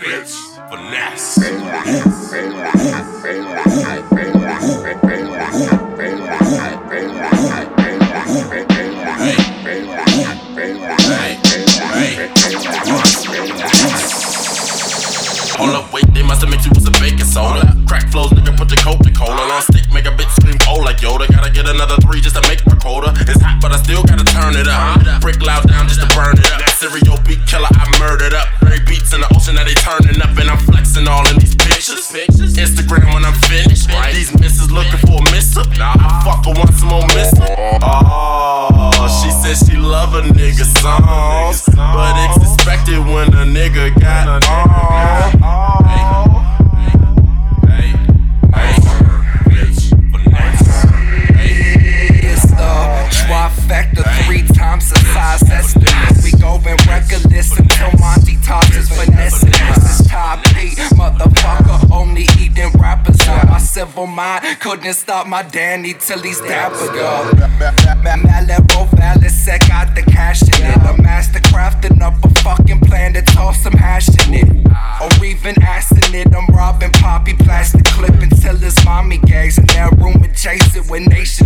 bitch, finesse. Hold up, wait, they must've mixed you with some baking soda. Crack flows, nigga, put the Coca-Cola on stick, make a bitch scream cold like Yoda. Gotta get another 3 just to make my quota. It's hot, but I still gotta turn it up. Brick loud down just to burn it up. Serial beat killer, I murdered up. Very beats in the ocean, now they turning up, and I'm flexing all in these pictures. Instagram when I'm finished. These misses looking for a miss-up. I fuck her once more miss-up. Oh, she said she love a nigga songs, but it's expected when a nigga got on. It's the trifecta, 3 times the size estimate. We going reckless until Monty tosses finesse. This is top 8, motherfucker, only eating rappers. My civil mind couldn't stop my Danny till he's dapper, girl. Malibu Valley Sec got the cash in it. A master crafting up a fucking plan to toss some hash in it. Or even asking it, I'm robbing Poppy plastic clip until his mommy gags in that room and chase it with nation.